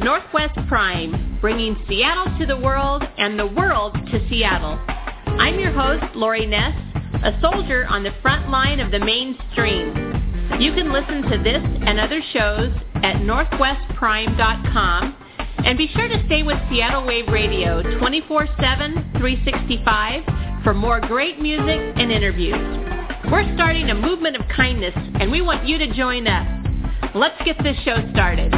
to Northwest Prime, bringing Seattle to the world and the world to Seattle. I'm your host, Lori Ness, a soldier on the front line of the mainstream. You can listen to this and other shows at northwestprime.com, and be sure to stay with Seattle Wave Radio 24/7, 365 for more great music and interviews. We're starting a movement of kindness, and we want you to join us. Let's get this show started.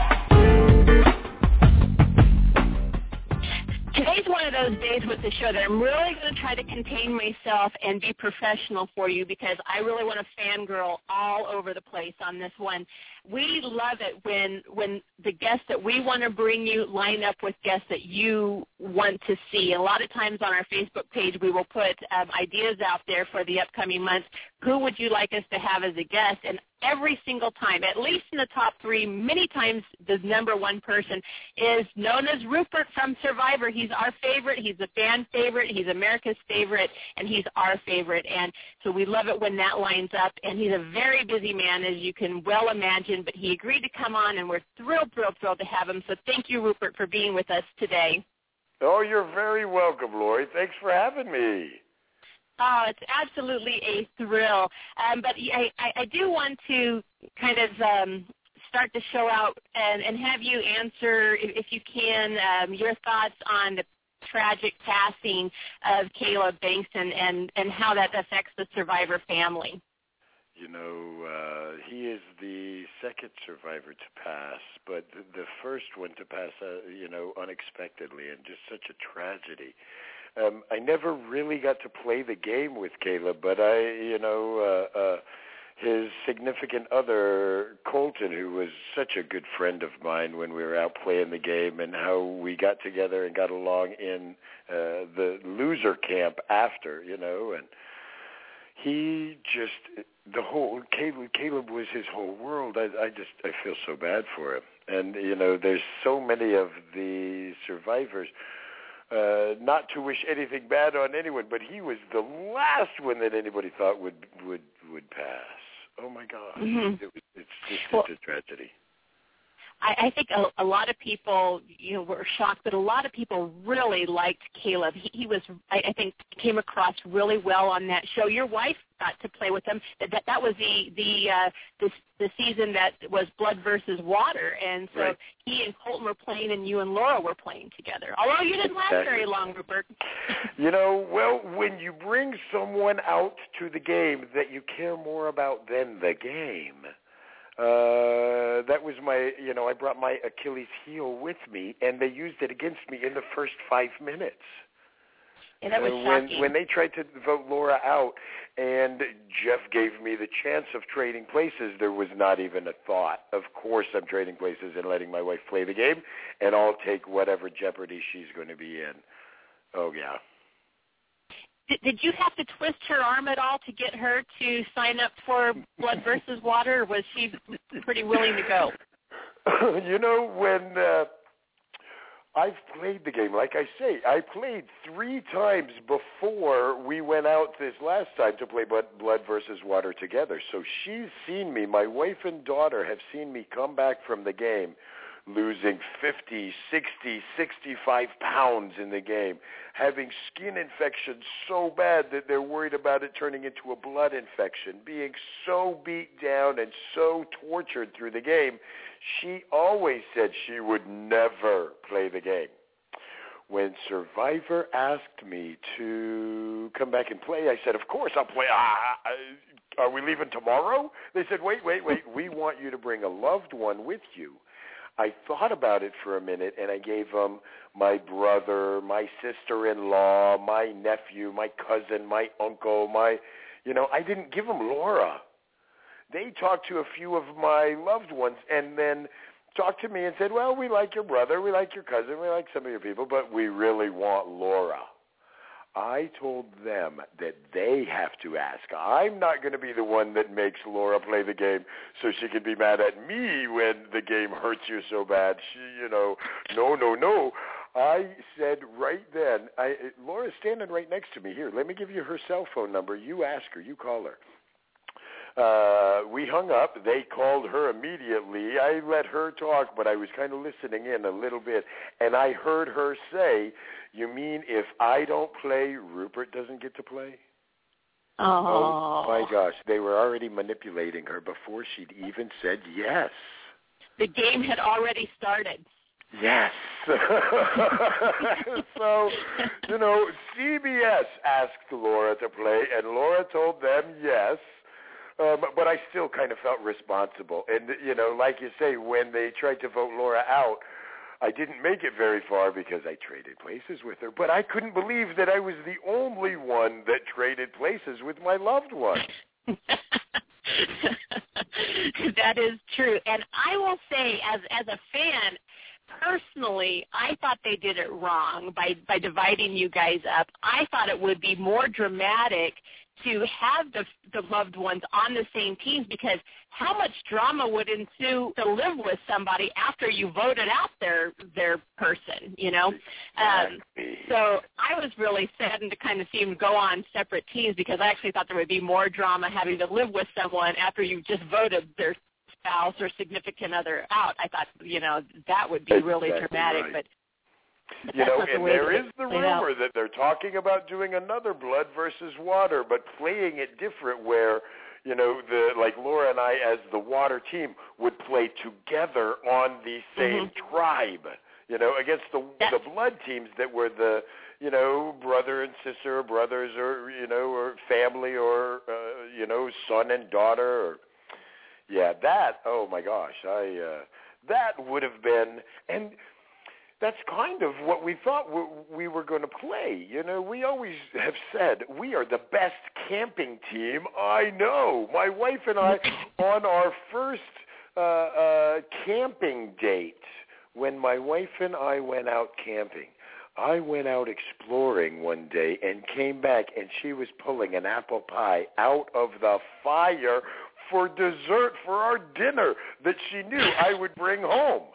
Today's one of those days with the show that I'm really going to try to contain myself and be professional for you, because I really want to fangirl all over the place on this one. We love it when the guests that we want to bring you line up with guests that you want to see. A lot of times on our Facebook page, we will put ideas out there for the upcoming months. Who would you like us to have as a guest? And every single time, at least in the top three, many times the number one person is known as Rupert from Survivor. He's our favorite. He's a fan favorite. He's America's favorite, and he's our favorite. And so we love it when that lines up. And he's a very busy man, as you can well imagine, but he agreed to come on, and we're thrilled to have him. So thank you, Rupert, for being with us today. Oh, you're very welcome, Lori. Thanks for having me. Oh, it's absolutely a thrill. But I do want to kind of start the show out and have you answer, if you can, your thoughts on the tragic passing of Caleb Bankston and how that affects the Survivor family. You know, he is the second survivor to pass, but the first one to pass, unexpectedly, and just such a tragedy. I never really got to play the game with Caleb, but his significant other, Colton, who was such a good friend of mine when we were out playing the game, and how we got together and got along in the loser camp after, and he just, Caleb was his whole world. I feel so bad for him. And, there's so many of the survivors, not to wish anything bad on anyone, but he was the last one that anybody thought would pass. Oh, my gosh. Mm-hmm. It's just a tragedy. I think a lot of people, were shocked, but a lot of people really liked Caleb. He was, I think, came across really well on that show. Your wife got to play with him. That was the season that was Blood versus Water, and so right. He and Colton were playing, and you and Laura were playing together. Although you didn't last very long, Rupert. Well, when you bring someone out to the game that you care more about than the game. That was I brought my Achilles heel with me, and they used it against me in the first 5 minutes. And that was shocking. When they tried to vote Laura out, and Jeff gave me the chance of trading places, there was not even a thought. Of course I'm trading places and letting my wife play the game, and I'll take whatever jeopardy she's going to be in. Oh, yeah. Did you have to twist her arm at all to get her to sign up for Blood versus Water, or was she pretty willing to go? When I've played the game, like I say, I played 3 times before we went out this last time to play Blood versus Water together. So she's seen me. My wife and daughter have seen me come back from the game losing 50, 60, 65 pounds in the game, having skin infections so bad that they're worried about it turning into a blood infection, being so beat down and so tortured through the game. She always said she would never play the game. When Survivor asked me to come back and play, I said, of course I'll play. Are we leaving tomorrow? They said, wait. We want you to bring a loved one with you. I thought about it for a minute, and I gave them my brother, my sister-in-law, my nephew, my cousin, my uncle, I didn't give them Laura. They talked to a few of my loved ones and then talked to me and said, well, we like your brother, we like your cousin, we like some of your people, but we really want Laura. I told them that they have to ask. I'm not going to be the one that makes Laura play the game so she can be mad at me when the game hurts you so bad. No. I said right then, Laura's standing right next to me. Here, let me give you her cell phone number. You ask her. You call her. We hung up. They called her immediately. I let her talk, but I was kind of listening in a little bit, and I heard her say, "You mean if I don't play, Rupert doesn't get to play?" Oh, my gosh. They were already manipulating her before she'd even said yes. The game had already started. Yes. So, CBS asked Laura to play, and Laura told them yes. But I still kind of felt responsible. And, like you say, when they tried to vote Laura out, I didn't make it very far because I traded places with her. But I couldn't believe that I was the only one that traded places with my loved one. That is true. And I will say, as a fan, personally, I thought they did it wrong by dividing you guys up. I thought it would be more dramatic to have the loved ones on the same teams, because how much drama would ensue to live with somebody after you voted out their person, So I was really saddened to kind of see them go on separate teams, because I actually thought there would be more drama having to live with someone after you just voted their spouse or significant other out. I thought, that would be really dramatic, right. But and there is the rumor that they're talking about doing another Blood versus Water, but playing it different, where, like Laura and I as the Water team would play together on the same tribe, against the Blood teams that were the, brother and sister, or brothers, or, or family, or, son and daughter. Oh my gosh, that would have been, and that's kind of what we thought we were going to play. We always have said we are the best camping team I know. My wife and I, on our first camping date, when my wife and I went out camping, I went out exploring one day and came back, and she was pulling an apple pie out of the fire for dessert for our dinner that she knew I would bring home.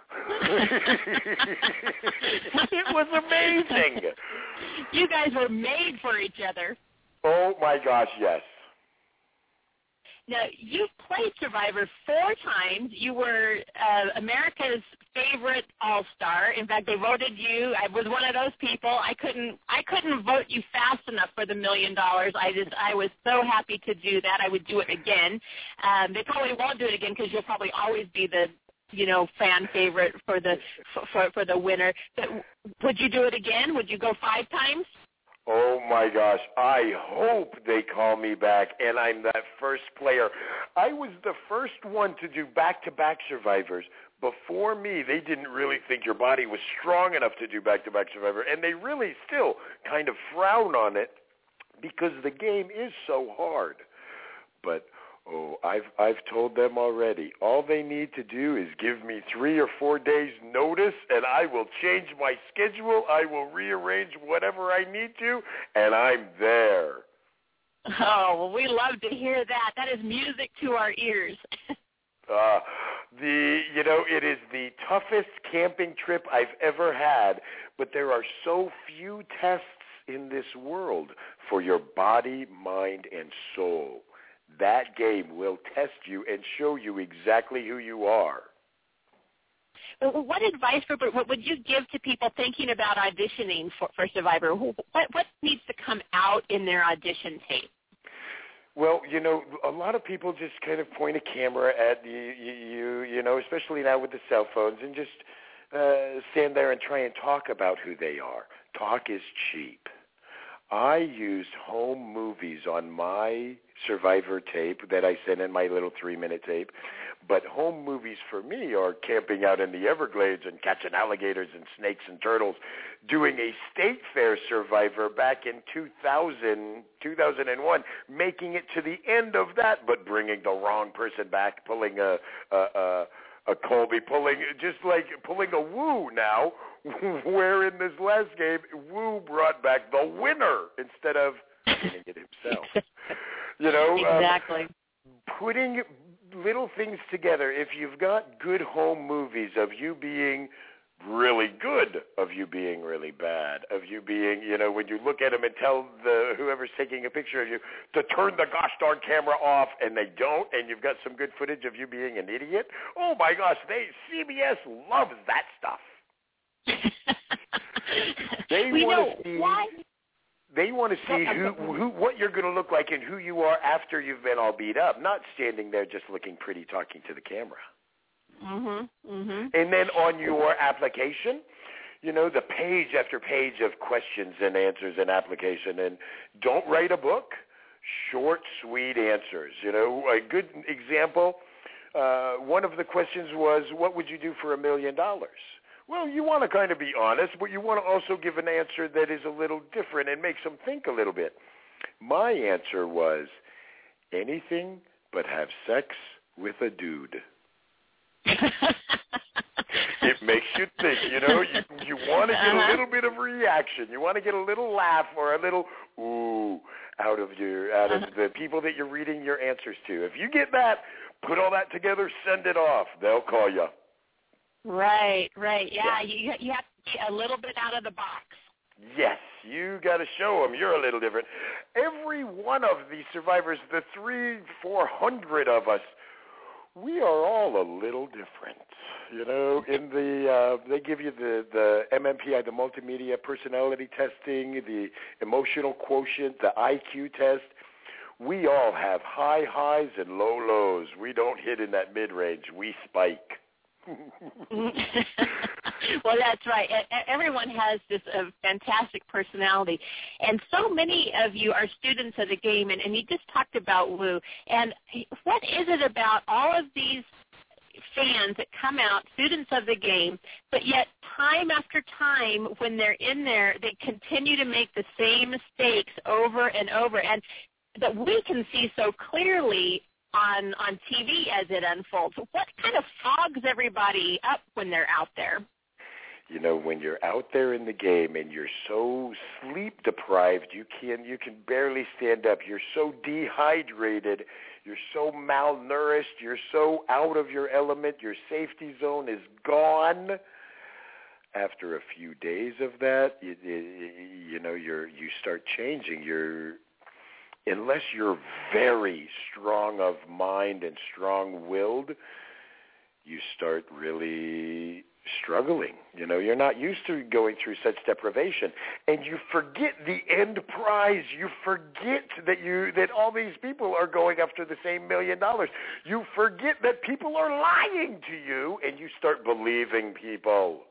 It was amazing. You guys were made for each other. Oh, my gosh, yes. Now, you've played Survivor 4 times. You were America's favorite All-Star. In fact, they voted you. I was one of those people. I couldn't vote you fast enough for the $1 million. I was so happy to do that. I would do it again. They probably won't do it again, because you'll probably always be the fan favorite for the winner. But would you do it again? Would you go 5 times? Oh, my gosh. I hope they call me back, and I'm that first player. I was the first one to do back-to-back Survivors. Before me, they didn't really think your body was strong enough to do back-to-back Survivor, and they really still kind of frown on it because the game is so hard. But I've told them already. All they need to do is give me 3 or 4 days notice, and I will change my schedule. I will rearrange whatever I need to, and I'm there. Oh, well, we love to hear that. That is music to our ears. It is the toughest camping trip I've ever had, but there are so few tests in this world for your body, mind, and soul. That game will test you and show you exactly who you are. What advice, Rupert, what would you give to people thinking about auditioning for Survivor? What needs to come out in their audition tape? Well, a lot of people just kind of point a camera at you, especially now with the cell phones, and just stand there and try and talk about who they are. Talk is cheap. I used home movies on my Survivor tape that I sent in my little 3-minute tape. But home movies for me are camping out in the Everglades and catching alligators and snakes and turtles, doing a state fair Survivor back in 2001, making it to the end of that, but bringing the wrong person back, pulling a Colby, just like pulling a Woo now, where in this last game, Woo brought back the winner instead of winning it himself. Exactly. Putting little things together. If you've got good home movies of you being really good, of you being really bad, of you being, when you look at them and tell whoever's taking a picture of you to turn the gosh darn camera off, and they don't, and you've got some good footage of you being an idiot. Oh my gosh, CBS loves that stuff. They want to see. Why? They want to see what you're going to look like and who you are after you've been all beat up, not standing there just looking pretty talking to the camera. And then on your application, the page after page of questions and answers and application. And don't write a book, short, sweet answers. A good example, one of the questions was, what would you do for $1 million? Well, you want to kind of be honest, but you want to also give an answer that is a little different and makes them think a little bit. My answer was, anything but have sex with a dude. It makes you think, you want to get a little bit of reaction. You want to get a little laugh or a little ooh out of the people that you're reading your answers to. If you get that, put all that together, send it off. They'll call you. Right. Yeah. You have to be a little bit out of the box. Yes, you got to show them you're a little different. Every one of these survivors, the 300-400 of us, we are all a little different. In they give you the MMPI, the multimedia personality testing, the emotional quotient, the IQ test. We all have high highs and low lows. We don't hit in that mid-range. We spike. Well, that's right. Everyone has this fantastic personality. And so many of you are students of the game, and you just talked about Wu. And what is it about all of these fans that come out, students of the game, but yet time after time when they're in there, they continue to make the same mistakes over and over, and that we can see so clearly on TV as it unfolds? What kind of fogs everybody up when they're out there? When you're out there in the game and you're so sleep deprived, you can barely stand up. You're so dehydrated. You're so malnourished. You're so out of your element. Your safety zone is gone. After a few days of that, you start changing. Unless you're very strong of mind and strong-willed, you start really struggling. You're not used to going through such deprivation, and you forget the end prize. You forget that all these people are going after the same $1 million. You forget that people are lying to you, and you start believing people.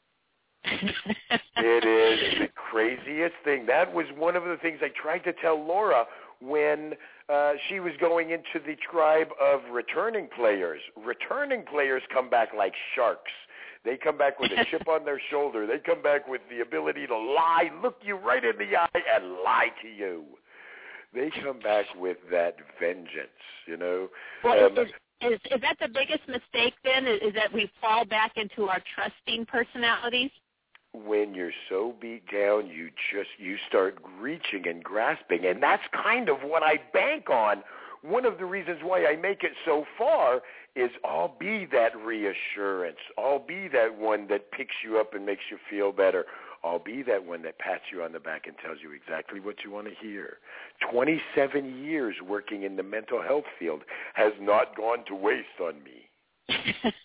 It is the craziest thing. That was one of the things I tried to tell Laura when she was going into the tribe of returning players. Returning players come back like sharks. They come back with a chip on their shoulder. They come back with the ability to lie, look you right in the eye, and lie to you. They come back with that vengeance, Well, is that the biggest mistake then, is that we fall back into our trusting personalities? When you're so beat down, you start reaching and grasping, and that's kind of what I bank on. One of the reasons why I make it so far is I'll be that reassurance. I'll be that one that picks you up and makes you feel better. I'll be that one that pats you on the back and tells you exactly what you want to hear. 27 years working in the mental health field has not gone to waste on me.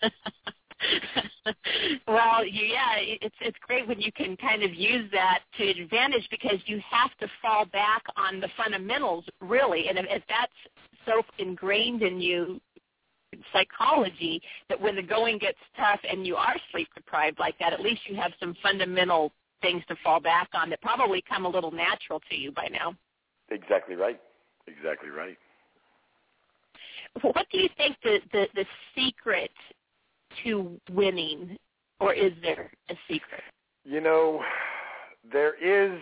Well, it's great when you can kind of use that to advantage, because you have to fall back on the fundamentals, really. And if that's so ingrained in you, psychology, that when the going gets tough and you are sleep deprived like that, at least you have some fundamental things to fall back on that probably come a little natural to you by now. Exactly right. Exactly right. What do you think the secret to winning, or is there a secret? There is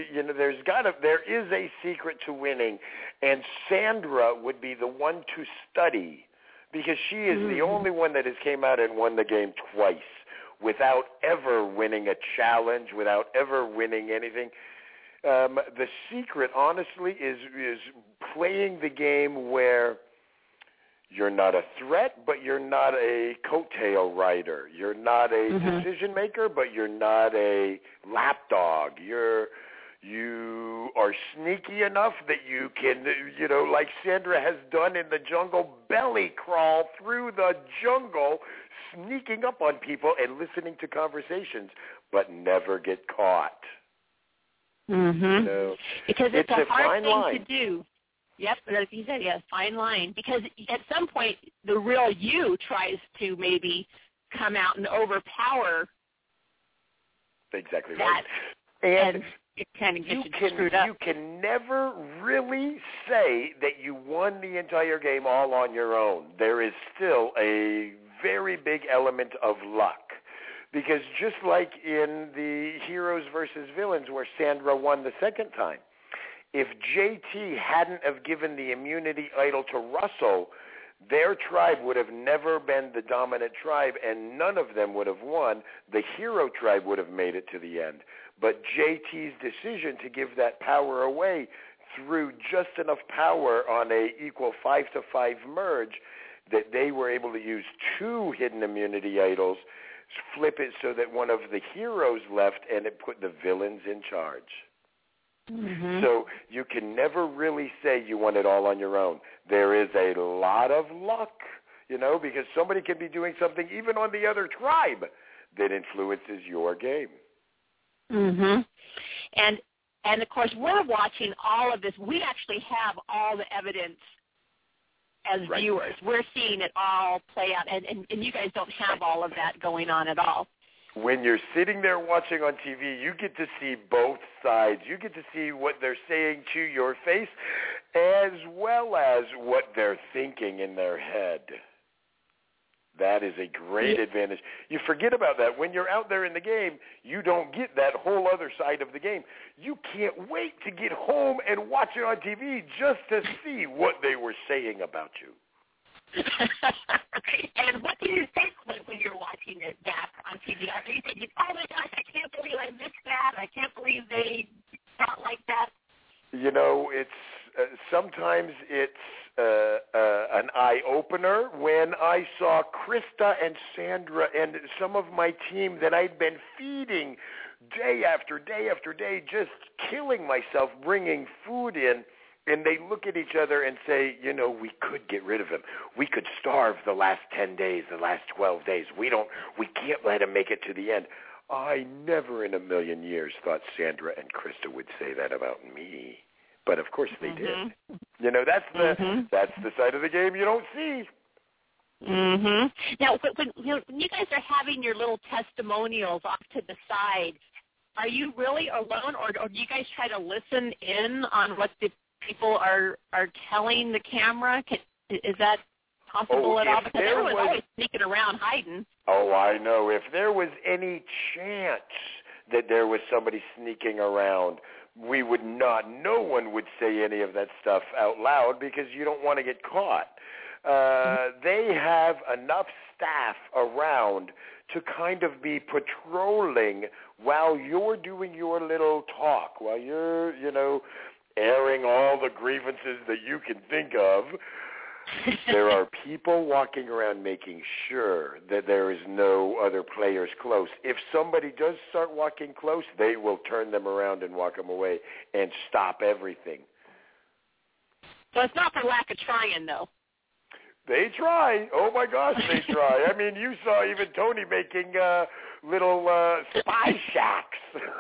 a secret to winning, and Sandra would be the one to study, because she is the only one that has came out and won the game twice without ever winning a challenge, without ever winning anything. The secret, honestly, is playing the game where You're not a threat, but you're not a coattail rider. You're not a decision maker, but you're not a lapdog. You are sneaky enough that you can, like Sandra has done in the jungle, belly crawl through the jungle, sneaking up on people and listening to conversations, but never get caught. Because it's a hard thing line to do. Yep, as you said, fine line. Because at some point, the real you tries to maybe come out and overpower. Exactly that, right. And it kind of gets you screwed up. You can never really say that you won the entire game all on your own. There is still a very big element of luck. Because just like in the heroes versus villains where Sandra won the second time, if JT hadn't have given the immunity idol to Russell, their tribe would have never been the dominant tribe, and none of them would have won. The hero tribe would have made it to the end. But JT's decision to give that power away threw just enough power on a equal 5-5 merge that they were able to use 2 hidden immunity idols, flip it so that one of the heroes left, and it put the villains in charge. So you can never really say you won it all on your own. There is a lot of luck, because somebody can be doing something even on the other tribe that influences your game. And of course, we're watching all of this. We actually have all the evidence as viewers. We're seeing it all play out, and you guys don't have all of that going on at all. When you're sitting there watching on TV, you get to see both sides. You get to see what they're saying to your face as well as what they're thinking in their head. That is a great advantage. You forget about that. When you're out there in the game, you don't get that whole other side of the game. You can't wait to get home and watch it on TV just to see what they were saying about you. And what do you think when you're watching it back on TV? Are you thinking, oh my gosh, I can't believe I missed that. I can't believe they thought like that. It's sometimes it's an eye-opener. When I saw Krista and Sandra and some of my team that I'd been feeding day after day after day, just killing myself, bringing food in, and they look at each other and say, we could get rid of him. We could starve the last 10 days, the last 12 days. We can't let him make it to the end. I never in a million years thought Sandra and Krista would say that about me. But of course they did. That's the side of the game you don't see. Now, when you guys are having your little testimonials off to the side, are you really alone, or do you guys try to listen in on what the people are telling the camera? Is that possible at all? Because everyone's always sneaking around hiding. Oh, I know. If there was any chance that there was somebody sneaking around, we would not. No one would say any of that stuff out loud because you don't want to get caught. They have enough staff around to kind of be patrolling while you're doing your little talk, while you're, airing all the grievances that you can think of. There are people walking around making sure that there is no other players close. If somebody does start walking close, they will turn them around and walk them away and stop everything. So it's not for lack of trying, though. They try. Oh, my gosh, they try. I mean, you saw even Tony making little spy shacks.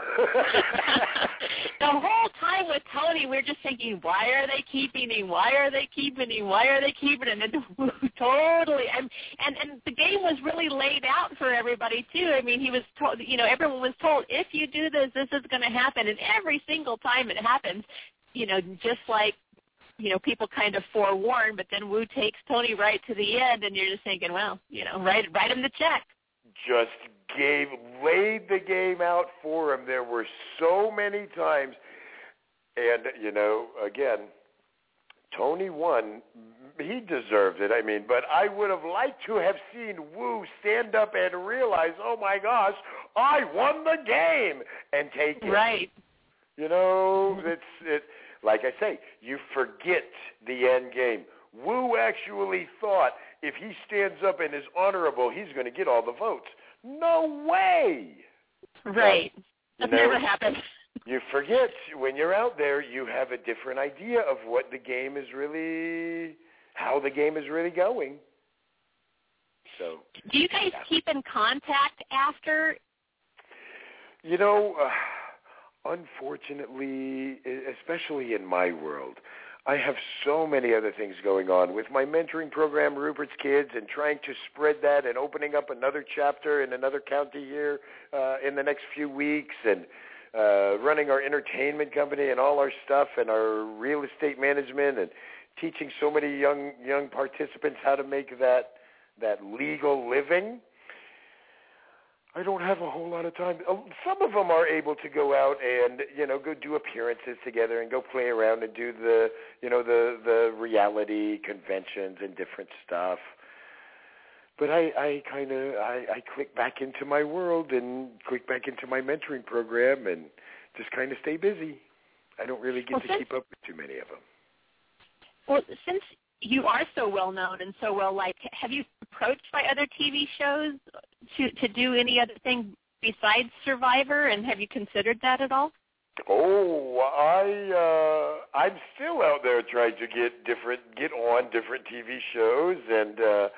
The whole time with Tony, we're just thinking, why are they keeping him? Why are they keeping him? Why are they keeping him? And totally. And the game was really laid out for everybody, too. I mean, he was told, everyone was told, if you do this, this is going to happen. And every single time it happens, just like, people kind of forewarn, but then Wu takes Tony right to the end, and you're just thinking, well, write him the check. Just laid the game out for him. There were so many times, and, again, Tony won. He deserved it, but I would have liked to have seen Wu stand up and realize, oh, my gosh, I won the game, and take it. Right. It's like I say, you forget the end game. Wu actually thought if he stands up and is honorable, he's going to get all the votes. No way. Right. That never happened. You forget, when you're out there, you have a different idea of what the game is really, how the game is really going. So, do you guys keep in contact after? You know, unfortunately, especially in my world, I have so many other things going on with my mentoring program, Rupert's Kids, and trying to spread that and opening up another chapter in another county here in the next few weeks, and running our entertainment company and all our stuff and our real estate management, and teaching so many young participants how to make that legal living. I don't have a whole lot of time. Some of them are able to go out and, go do appearances together and go play around and do the reality conventions and different stuff. But I click back into my world and click back into my mentoring program and just kind of stay busy. I don't really get to keep up with too many of them. Well, since you are so well known and so well liked, have you approached by other TV shows to do any other thing besides Survivor, and have you considered that at all? Oh, I'm still out there trying to get on different TV shows, and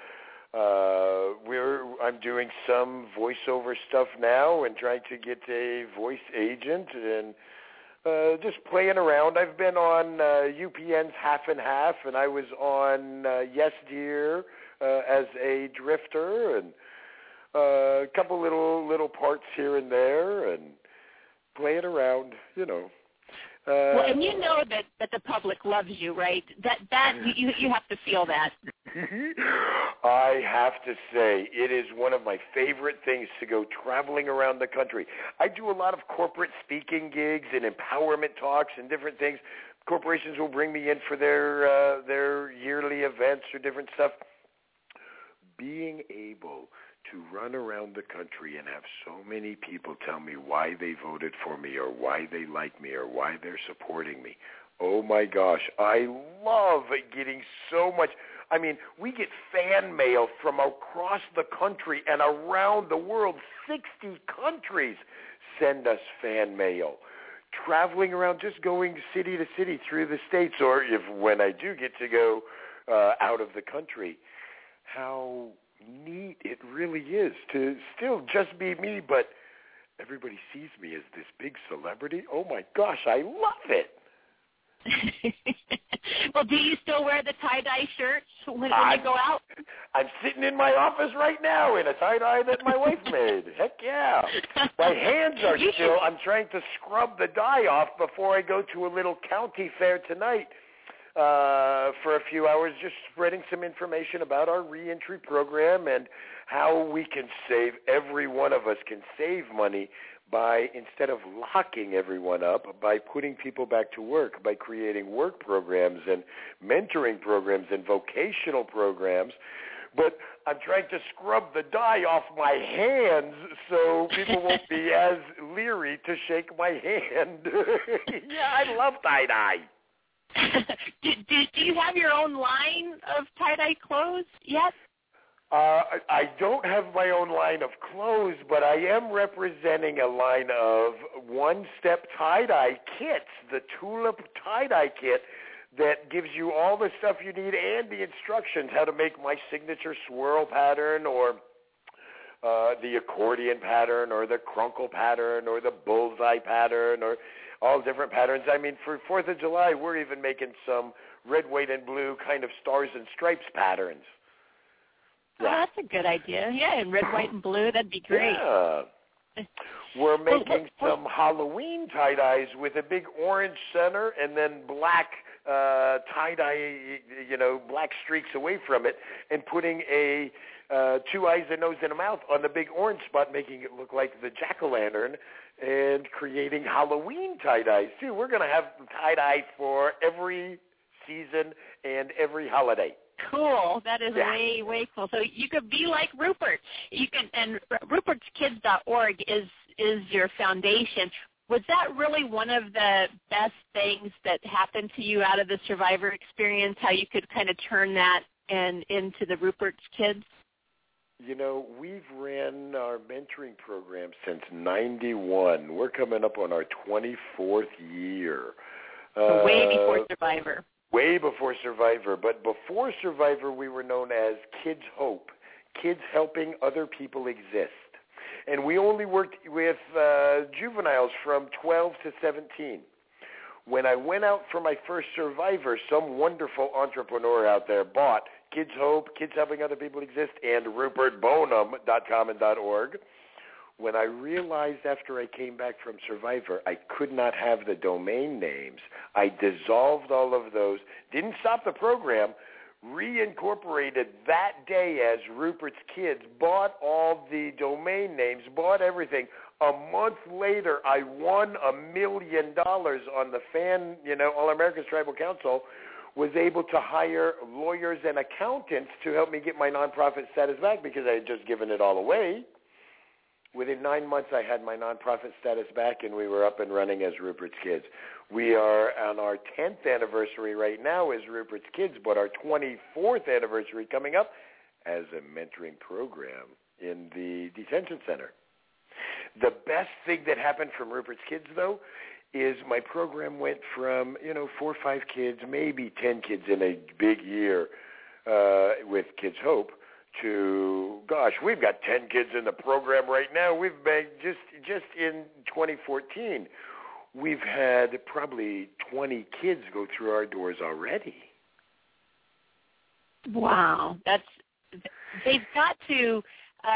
I'm doing some voiceover stuff now and trying to get a voice agent and just playing around. I've been on UPN's Half and Half, and I was on Yes Dear as a drifter, and a couple little parts here and there, and playing around, Well, and you know that the public loves you, right? That you have to feel that. I have to say, it is one of my favorite things to go traveling around the country. I do a lot of corporate speaking gigs and empowerment talks and different things. Corporations will bring me in for their yearly events or different stuff. Being able to run around the country and have so many people tell me why they voted for me or why they like me or why they're supporting me. Oh, my gosh. I love getting so much. I mean, we get fan mail from across the country and around the world. 60 countries send us fan mail. Traveling around, just going city to city through the states, or when I do get to go out of the country, how neat it really is to still just be me, but everybody sees me as this big celebrity. Oh my gosh, I love it. Well, do you still wear the tie-dye shirts when you go out? I'm sitting in my office right now in a tie-dye that my wife made. Heck yeah. My hands are still, I'm trying to scrub the dye off before I go to a little county fair tonight. For a few hours, just spreading some information about our reentry program and how we can save, every one of us can save money by, instead of locking everyone up, by putting people back to work, by creating work programs and mentoring programs and vocational programs. But I'm trying to scrub the dye off my hands so people won't be as leery to shake my hand. Yeah, I love tie-dye. Do you have your own line of tie-dye clothes yet? I don't have my own line of clothes, but I am representing a line of one-step tie-dye kits, the Tulip tie-dye kit that gives you all the stuff you need and the instructions how to make my signature swirl pattern or the accordion pattern or the crunkle pattern or the bullseye pattern or all different patterns. I mean, for 4th of July, we're even making some red, white, and blue kind of stars and stripes patterns. Yeah. Oh, that's a good idea. Yeah, and red, white, and blue, that'd be great. Yeah. We're making some Halloween tie-dyes with a big orange center and then black tie-dye, black streaks away from it, and putting a 2 eyes, a nose, and a mouth on the big orange spot, making it look like the jack-o'-lantern, and creating Halloween tie-dyes, too. We're going to have tie-dye for every season and every holiday. Cool. That is way cool. So you could be like Rupert. You can, and rupertskids.org is your foundation. Was that really one of the best things that happened to you out of the Survivor experience, how you could kind of turn that into the Rupert's Kids? You know, we've ran our mentoring program since 91. We're coming up on our 24th year. So way before Survivor. Way before Survivor. But before Survivor, we were known as Kids Hope, Kids Helping Other People Exist. And we only worked with juveniles from 12 to 17. When I went out for my first Survivor, some wonderful entrepreneur out there bought Kids Hope, Kids Helping Other People Exist, and RupertBonham.com and .org. When I realized after I came back from Survivor, I could not have the domain names, I dissolved all of those, didn't stop the program, reincorporated that day as Rupert's Kids, bought all the domain names, bought everything. A month later, I won $1 million on the fan, All America's Tribal Council, was able to hire lawyers and accountants to help me get my nonprofit status back because I had just given it all away. Within 9 months, I had my nonprofit status back, and we were up and running as Rupert's Kids. We are on our 10th anniversary right now as Rupert's Kids, but our 24th anniversary coming up as a mentoring program in the detention center. The best thing that happened from Rupert's Kids, though, is my program went from, 4 or 5 kids, maybe 10 kids in a big year with Kids Hope to, gosh, we've got 10 kids in the program right now. We've been just in 2014, we've had probably 20 kids go through our doors already. Wow. They've got to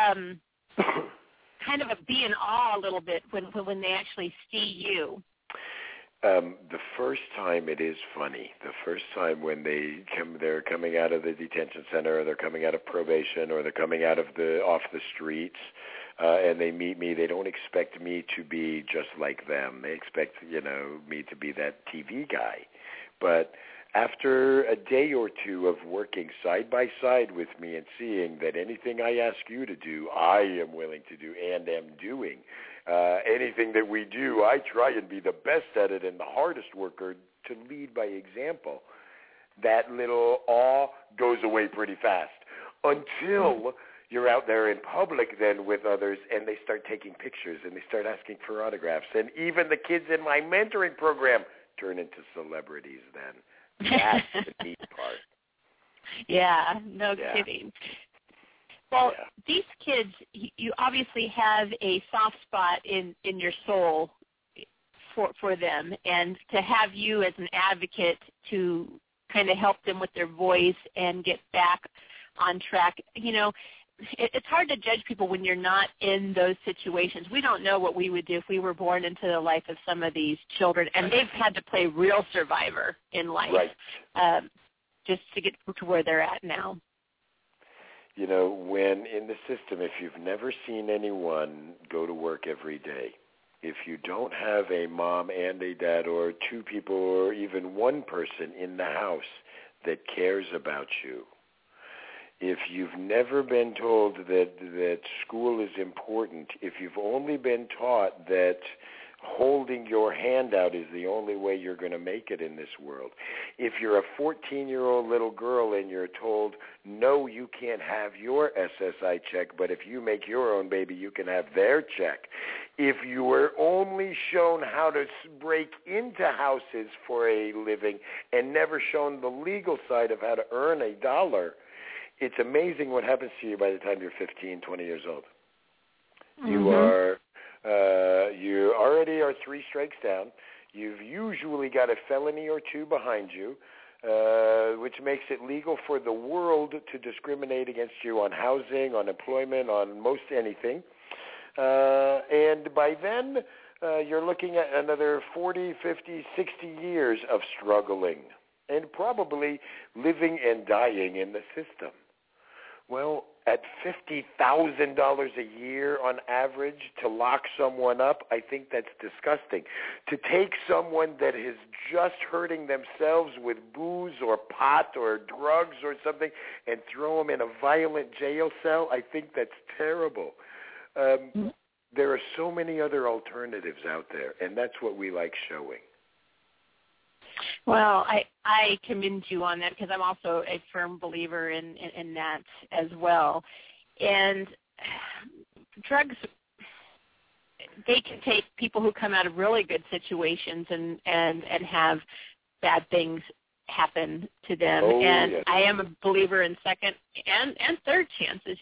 kind of be in awe a little bit when they actually see you. The first time it is funny. The first time when they're coming out of the detention center, or they're coming out of probation, or they're coming out of off the streets, and they meet me. They don't expect me to be just like them. They expect me to be that TV guy. But after a day or two of working side by side with me and seeing that anything I ask you to do, I am willing to do and am doing. Anything that we do, I try and be the best at it and the hardest worker to lead by example. That little awe goes away pretty fast until you're out there in public then with others and they start taking pictures and they start asking for autographs. And even the kids in my mentoring program turn into celebrities then. That's the neat part. Yeah, no kidding. Well, these kids, you obviously have a soft spot in your soul for them, and to have you as an advocate to kind of help them with their voice and get back on track, it's hard to judge people when you're not in those situations. We don't know what we would do if we were born into the life of some of these children, and they've had to play real survivor in life just to get to where they're at now. When in the system, if you've never seen anyone go to work every day, if you don't have a mom and a dad or 2 people or even one person in the house that cares about you, if you've never been told that school is important, if you've only been taught that holding your hand out is the only way you're going to make it in this world, if you're a 14-year-old little girl and you're told, no, you can't have your SSI check, but if you make your own baby, you can have their check, if you were only shown how to break into houses for a living and never shown the legal side of how to earn $1, it's amazing what happens to you by the time you're 15, 20 years old. Mm-hmm. You already are 3 strikes down. You've usually got a felony or 2 behind you, which makes it legal for the world to discriminate against you on housing, on employment, on most anything. And by then, you're looking at another 40, 50, 60 years of struggling and probably living and dying in the system. Well, at $50,000 a year on average to lock someone up, I think that's disgusting. To take someone that is just hurting themselves with booze or pot or drugs or something and throw them in a violent jail cell, I think that's terrible. There are so many other alternatives out there, and that's what we like showing. Well, I commend you on that because I'm also a firm believer in that as well. And drugs, they can take people who come out of really good situations and have bad things happen to them. Oh, and yes. I am a believer in second and third chances.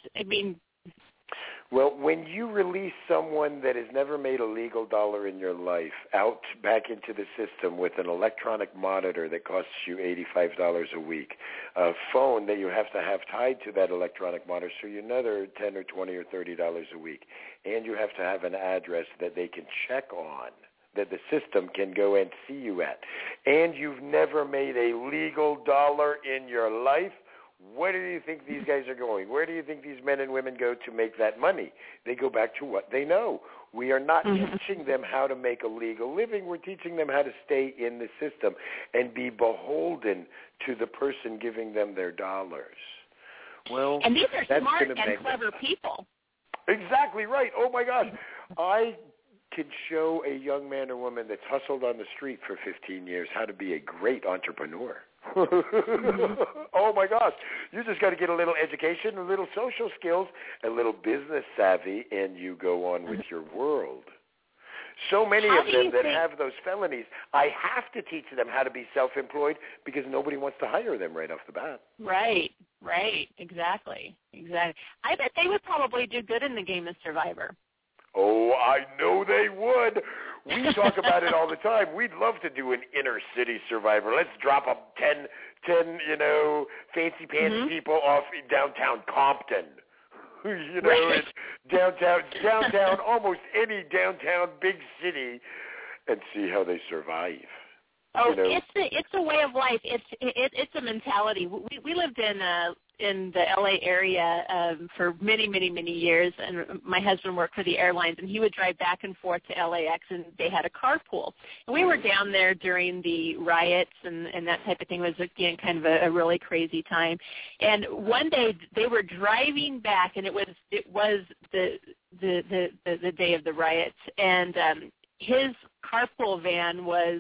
Well, when you release someone that has never made a legal dollar in your life out back into the system with an electronic monitor that costs you $85 a week, a phone that you have to have tied to that electronic monitor so you another $10 or $20 or $30 a week, and you have to have an address that they can check on, that the system can go and see you at, and you've never made a legal dollar in your life, where do you think these guys are going? Where do you think these men and women go to make that money? They go back to what they know. We are not teaching them how to make a legal living. We're teaching them how to stay in the system and be beholden to the person giving them their dollars. Well, and these are smart and clever people. Exactly right. Oh, my gosh. I could show a young man or woman that's hustled on the street for 15 years how to be a great entrepreneur. Oh, my gosh. You just got to get a little education, a little social skills, a little business savvy, and you go on with your world. So many of them that have those felonies, I have to teach them how to be self-employed because nobody wants to hire them right off the bat. Right. Exactly. I bet they would probably do good in the game of Survivor. Oh, I know they would. We talk about it all the time. We'd love to do an inner city Survivor. Let's drop up 10 fancy pants people off in downtown Compton. It's downtown, almost any downtown big city, and see how they survive. Oh, it's a way of life. It's a mentality. We lived in the LA area for many, many, many years, and my husband worked for the airlines, and he would drive back and forth to LAX, and they had a carpool. And we were down there during the riots and that type of thing. It was, again, kind of a really crazy time. And one day they were driving back, and it was the day of the riots, and his carpool van was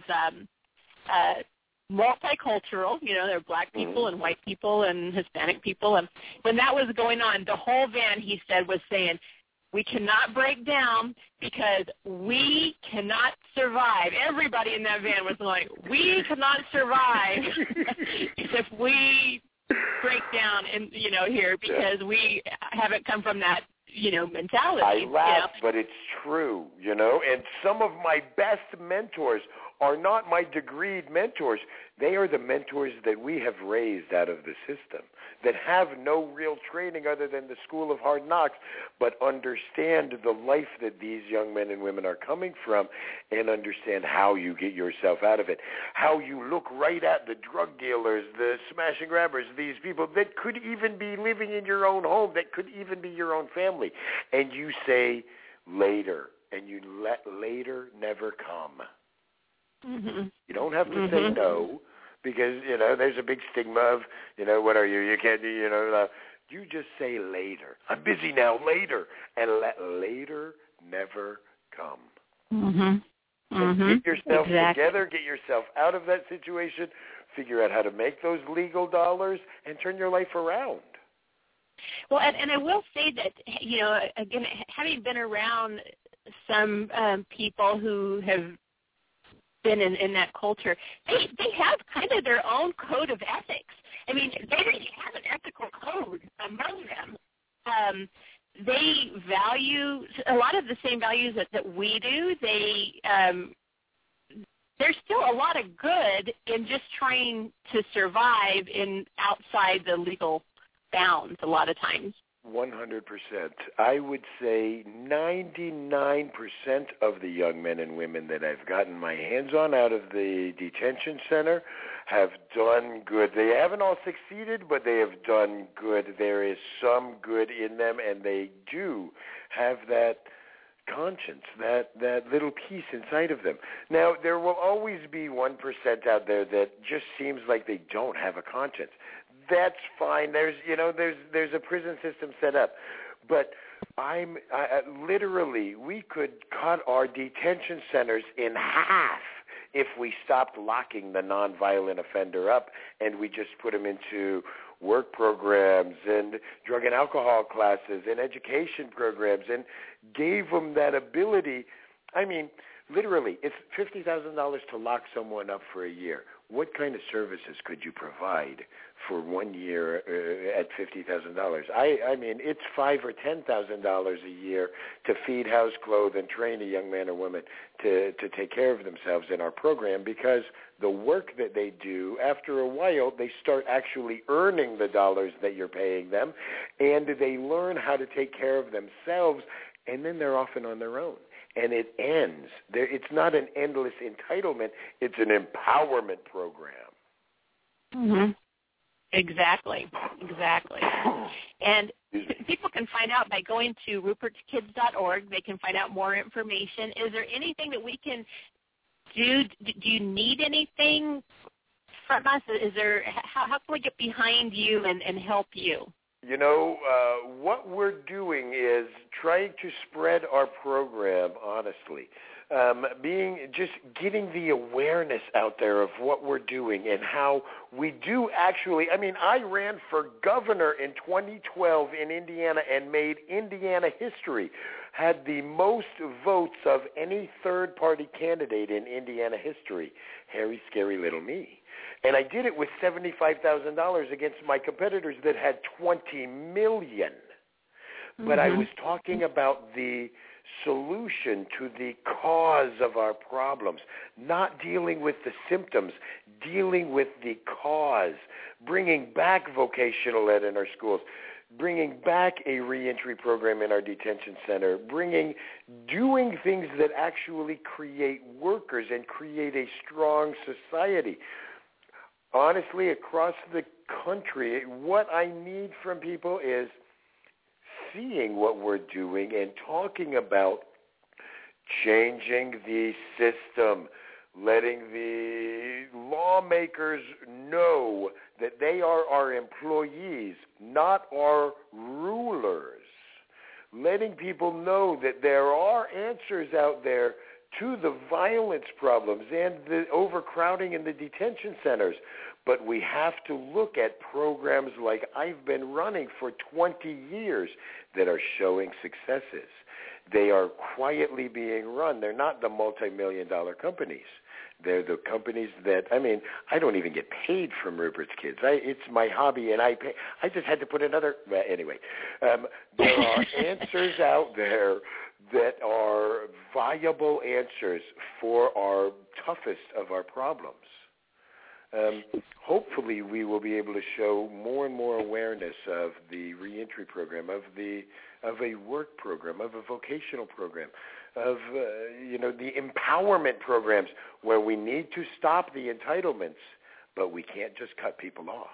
multicultural. There were black people and white people and Hispanic people. And when that was going on, the whole van, he said, was saying, we cannot break down because we cannot survive. Everybody in that van was like, we cannot survive if we break down and here because we haven't come from that mentality. I laugh, but it's true, and some of my best mentors are not my degreed mentors. They are the mentors that we have raised out of the system, that have no real training other than the school of hard knocks, but understand the life that these young men and women are coming from and understand how you get yourself out of it, how you look right at the drug dealers, the smash and grabbers, these people that could even be living in your own home, that could even be your own family, and you say later, and you let later never come. You don't have to say no because, there's a big stigma of, what are you? You can't do, you just say later. I'm busy now, later. And let later never come. Get yourself together, get yourself out of that situation, figure out how to make those legal dollars, and turn your life around. Well, and I will say that, again, having been around some people who have been in that culture, they have kind of their own code of ethics. I mean, they really have an ethical code among them. They value a lot of the same values that we do. There's still a lot of good in just trying to survive outside the legal bounds a lot of times. 100%. I would say 99% of the young men and women that I've gotten my hands on out of the detention center have done good. They haven't all succeeded, but they have done good. There is some good in them, and they do have that conscience, that little piece inside of them. Now, there will always be 1% out there that just seems like they don't have a conscience. That's fine. There's a prison system set up, but literally we could cut our detention centers in half if we stopped locking the nonviolent offender up and we just put them into work programs and drug and alcohol classes and education programs and gave them that ability. I mean, literally, it's $50,000 to lock someone up for a year. What kind of services could you provide for 1 year at $50,000? I mean, it's $5,000 or $10,000 a year to feed, house, clothe, and train a young man or woman to take care of themselves in our program, because the work that they do, after a while, they start actually earning the dollars that you're paying them, and they learn how to take care of themselves, and then they're often on their own. And it ends. It's not an endless entitlement. It's an empowerment program. Mm-hmm. Exactly. And people can find out by going to rupertskids.org. They can find out more information. Is there anything that we can do? Do you need anything from us? How can we get behind you and help you? You know, what we're doing is trying to spread our program, honestly, just getting the awareness out there of what we're doing and how we do actually. I mean, I ran for governor in 2012 in Indiana and made Indiana history, had the most votes of any third-party candidate in Indiana history. Hairy, scary little me. And I did it with $75,000 against my competitors that had $20 million. Mm-hmm. But I was talking about the solution to the cause of our problems, not dealing with the symptoms, dealing with the cause, bringing back vocational ed in our schools, bringing back a reentry program in our detention center, doing things that actually create workers and create a strong society. Honestly, across the country, what I need from people is seeing what we're doing and talking about changing the system, letting the lawmakers know that they are our employees, not our rulers, letting people know that there are answers out there to the violence problems and the overcrowding in the detention centers. But we have to look at programs like I've been running for 20 years that are showing successes. They are quietly being run. They're not the multi-million-dollar companies. They're the companies that, I don't even get paid from Rupert's Kids. It's my hobby, and I just had to put another, anyway. There are answers out there that are viable answers for our toughest of our problems. Hopefully we will be able to show more and more awareness of the reentry program, of a work program, of a vocational program, of the empowerment programs where we need to stop the entitlements, but we can't just cut people off.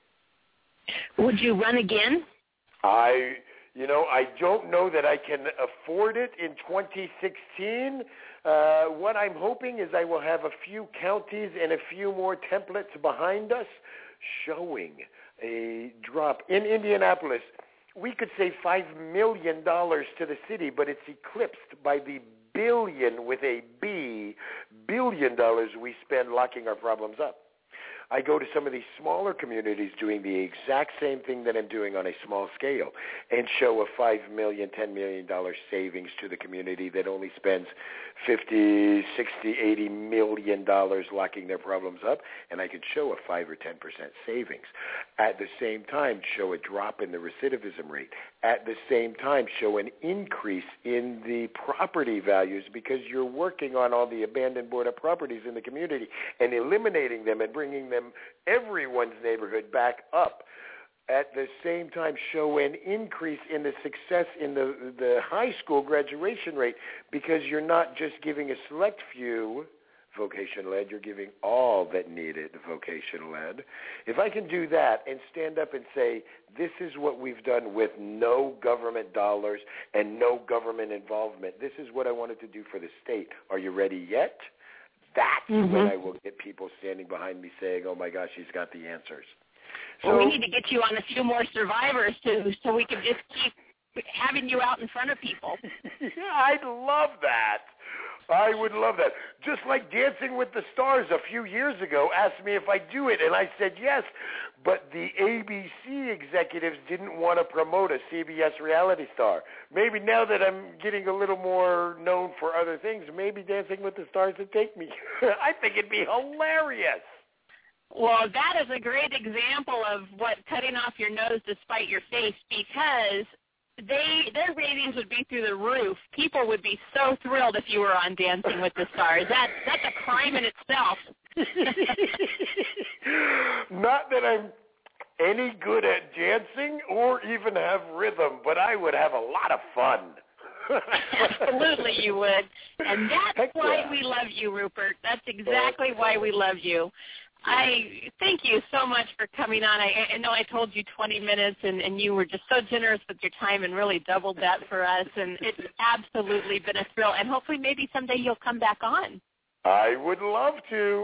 Would you run again? I don't know that I can afford it in 2016. What I'm hoping is I will have a few counties and a few more templates behind us showing a drop. In Indianapolis, we could save $5 million to the city, but it's eclipsed by the billion with a B, $1 billion we spend locking our problems up. I go to some of these smaller communities doing the exact same thing that I'm doing on a small scale and show a $5 million, $10 million savings to the community that only spends $50, $60, $80 million locking their problems up, and I could show a 5 or 10% savings. At the same time, show a drop in the recidivism rate. At the same time, show an increase in the property values because you're working on all the abandoned boarded properties in the community and eliminating them and bringing them everyone's neighborhood back up. At the same time, show an increase in the success in the high school graduation rate because you're not just giving a select few vocational ed, you're giving all that needed vocational ed. If I can do that and stand up and say, this is what we've done with no government dollars and no government involvement, this is what I wanted to do for the state. Are you ready yet? That's when I will get people standing behind me saying, oh, my gosh, he's got the answers. Well, we need to get you on a few more Survivors, too, so we can just keep having you out in front of people. I'd love that. I would love that. Just like Dancing with the Stars a few years ago asked me if I'd do it, and I said yes. But the ABC executives didn't want to promote a CBS reality star. Maybe now that I'm getting a little more known for other things, maybe Dancing with the Stars would take me. I think it'd be hilarious. Well, that is a great example of what cutting off your nose to spite your face, because their ratings would be through the roof. People would be so thrilled if you were on Dancing with the Stars. That's a crime in itself. Not that I'm any good at dancing or even have rhythm, but I would have a lot of fun. Absolutely you would. And that's why we love you, Rupert. That's exactly why we love you. I thank you so much for coming on. I know I told you 20 minutes, and you were just so generous with your time and really doubled that for us. And it's absolutely been a thrill. And hopefully maybe someday you'll come back on. I would love to.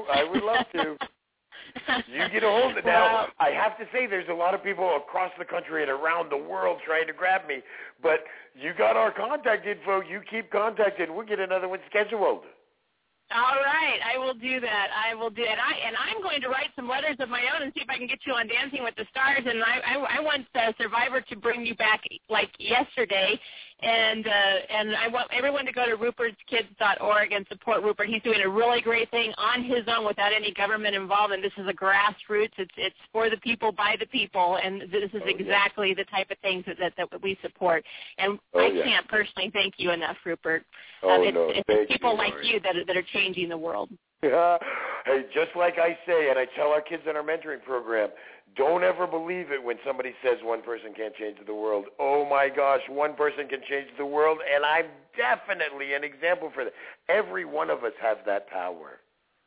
You get a hold of it. Now, I have to say there's a lot of people across the country and around the world trying to grab me. But you got our contact info. You keep contacting. We'll get another one scheduled. All right, I will do that. And I'm going to write some letters of my own and see if I can get you on Dancing with the Stars. And I want Survivor to bring you back like yesterday. And I want everyone to go to rupertskids.org and support Rupert. He's doing a really great thing on his own without any government involvement. This is a grassroots. It's for the people, by the people, and this is exactly the type of things that we support. And I can't personally thank you enough, Rupert. It's people like you that are changing the world. Hey, just like I say, and I tell our kids in our mentoring program, don't ever believe it when somebody says one person can't change the world. Oh, my gosh, one person can change the world, and I'm definitely an example for that. Every one of us has that power.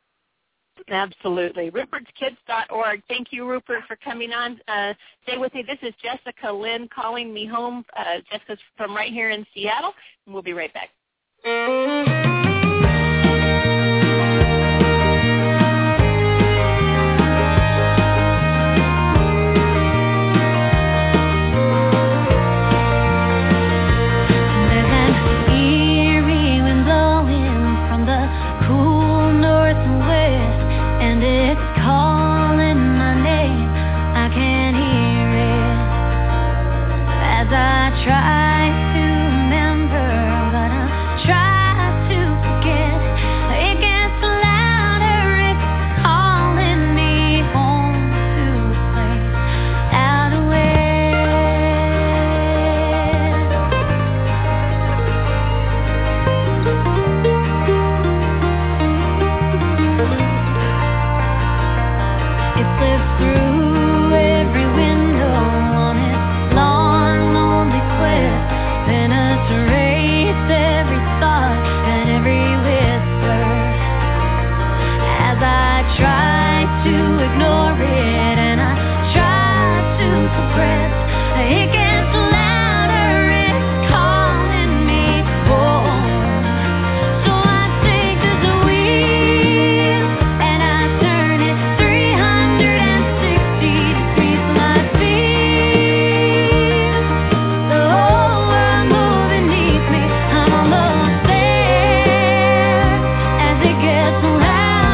Absolutely. rupertskids.org. Thank you, Rupert, for coming on. Stay with me. This is Jessica Lynn calling me home. Jessica's from right here in Seattle, and we'll be right back.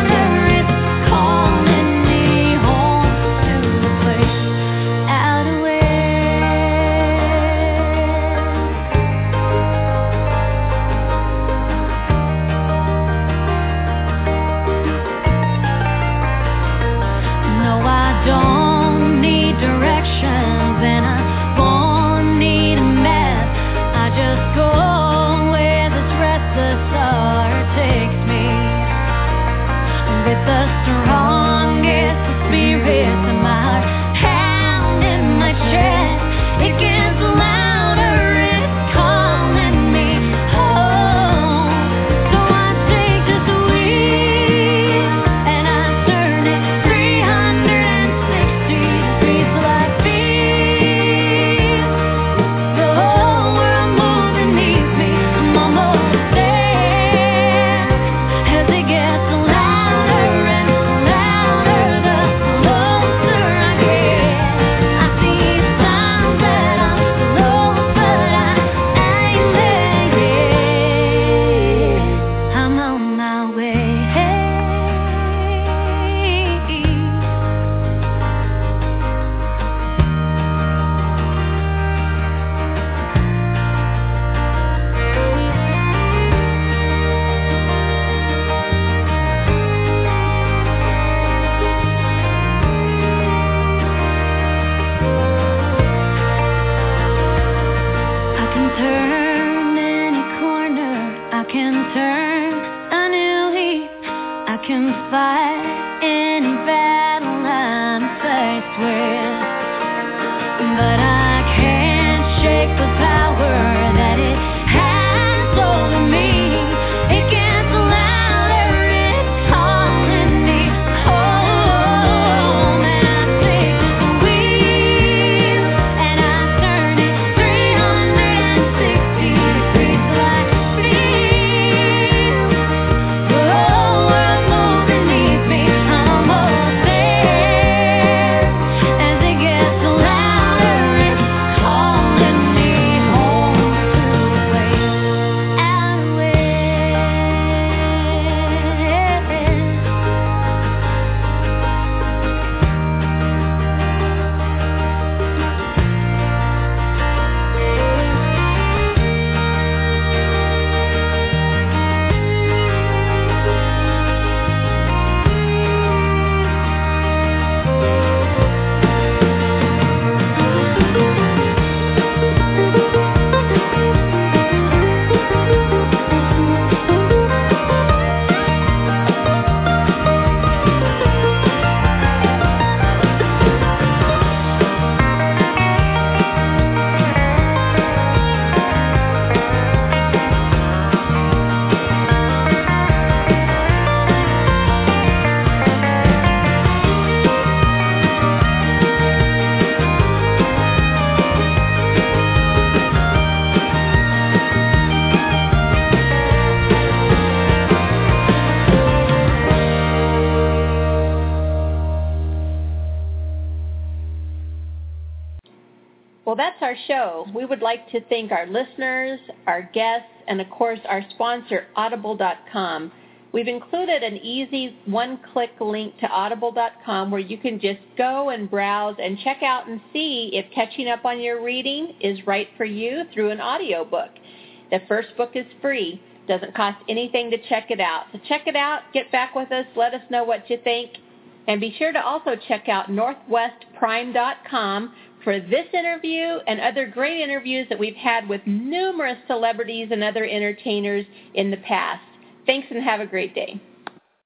Out of Well, that's our show. We would like to thank our listeners, our guests, and, of course, our sponsor, Audible.com. We've included an easy one-click link to Audible.com where you can just go and browse and check out and see if catching up on your reading is right for you through an audiobook. The first book is free. Doesn't cost anything to check it out. So check it out. Get back with us. Let us know what you think. And be sure to also check out NorthwestPrime.com for this interview and other great interviews that we've had with numerous celebrities and other entertainers in the past. Thanks and have a great day.